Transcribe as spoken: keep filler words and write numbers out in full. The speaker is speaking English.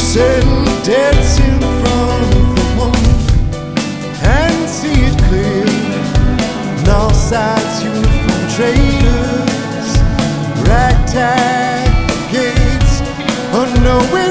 Settle dead in front of the wall and see it clear. North side's uniform trade.